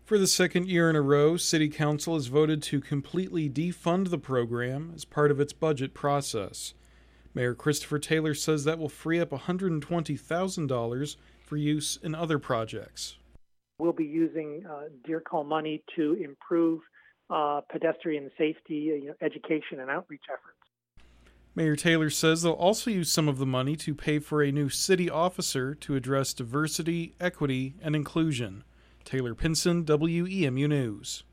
For the second year in a row, City Council has voted to completely defund the program as part of its budget process. Mayor Christopher Taylor says that will free up $120,000 for use in other projects. We'll be using Deer Call money to improve pedestrian safety, education, and outreach efforts. Mayor Taylor says they'll also use some of the money to pay for a new city officer to address diversity, equity, and inclusion. Taylor Pinson, WEMU News.